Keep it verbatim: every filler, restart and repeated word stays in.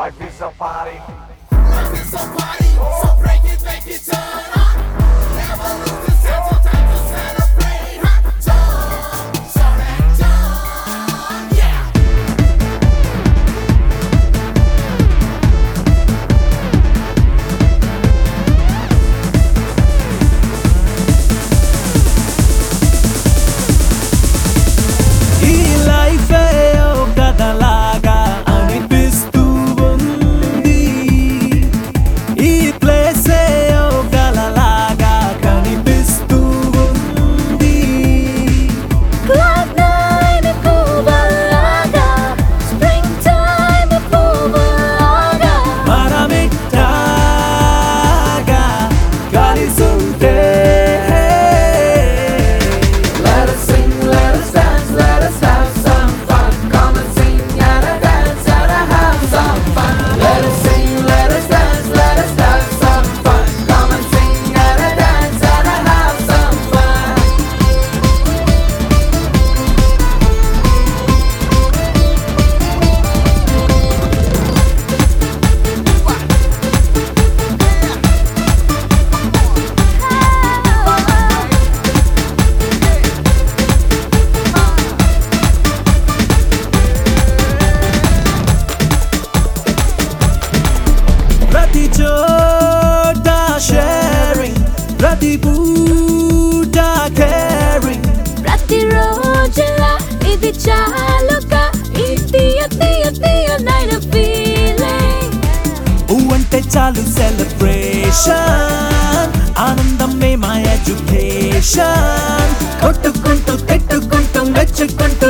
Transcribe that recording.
Life is a party. Life is a party, so break it, make it turn up. Never lose the sense of time to celebrate. Huh? Jump, shout and jump, yeah. ఈ life ఓ కథలాగా అనిపిస్తూ ఉంది. ఈ place ఓ కలలాగా కనిపిస్తూ ఉంది. Cloud nine పువ్వులాగా, springtime పువ్వులాగా. మనమిట్టాగా కలిసుంటే Let us sing, let us dance, let us have some fun. Come and sing and a dance and a have some fun. Let us sing, let us dance, let us have some fun. Come and sing and a dance and a have some fun. ప్రతి చోట sharing, ప్రతి పూట caring. ప్రతిరోజులా ఇది చాలుగా, ఈ తీయ తీయ తీయనైన feeling. అంటే చాలు సెలబ్రేషన్, ఆనందమే మా ఎడ్యుకేషన్. కొట్టుకుంటూ తిట్టుకుంటూ మెచ్చుకుంటూ